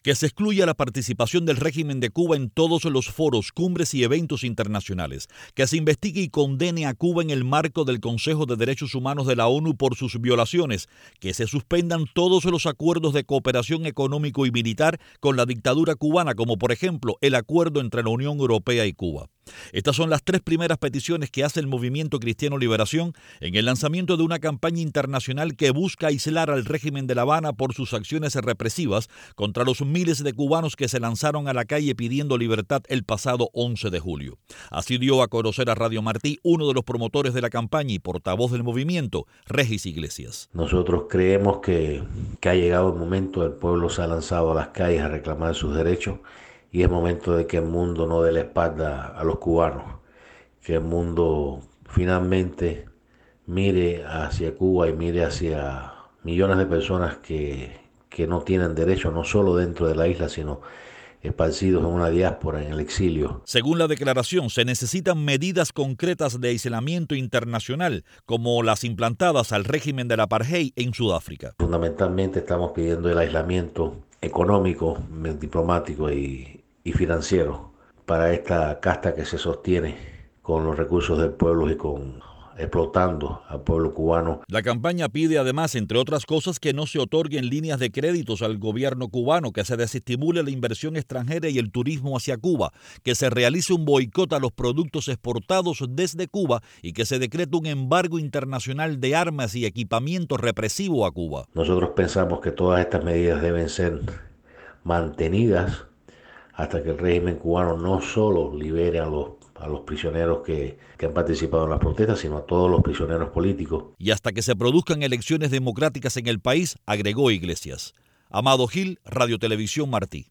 Que se excluya la participación del régimen de Cuba en todos los foros, cumbres y eventos internacionales. Que se investigue y condene a Cuba en el marco del Consejo de Derechos Humanos de la ONU por sus violaciones. Que se suspendan todos los acuerdos de cooperación económico y militar con la dictadura cubana, como por ejemplo el acuerdo entre la Unión Europea y Cuba. Estas son las 3 primeras peticiones que hace el Movimiento Cristiano Liberación en el lanzamiento de una campaña internacional que busca aislar al régimen de La Habana por sus acciones represivas contra los miles de cubanos que se lanzaron a la calle pidiendo libertad el pasado 11 de julio. Así dio a conocer a Radio Martí uno de los promotores de la campaña y portavoz del movimiento, Regis Iglesias. Nosotros creemos que ha llegado el momento, el pueblo se ha lanzado a las calles a reclamar sus derechos y es momento de que el mundo no dé la espalda a los cubanos, que el mundo finalmente mire hacia Cuba y mire hacia millones de personas que no tienen derecho, no solo dentro de la isla, sino esparcidos en una diáspora, en el exilio. Según la declaración, se necesitan medidas concretas de aislamiento internacional, como las implantadas al régimen del apartheid en Sudáfrica. Fundamentalmente estamos pidiendo el aislamiento económico, diplomático y financiero para esta casta que se sostiene con los recursos del pueblo y explotando al pueblo cubano. La campaña pide además, entre otras cosas, que no se otorguen líneas de créditos al gobierno cubano, que se desestimule la inversión extranjera y el turismo hacia Cuba, que se realice un boicot a los productos exportados desde Cuba y que se decrete un embargo internacional de armas y equipamiento represivo a Cuba. Nosotros pensamos que todas estas medidas deben ser mantenidas hasta que el régimen cubano no solo libere a los prisioneros que han participado en las protestas, sino a todos los prisioneros políticos. Y hasta que se produzcan elecciones democráticas en el país, agregó Iglesias. Amado Gil, Radio Televisión Martí.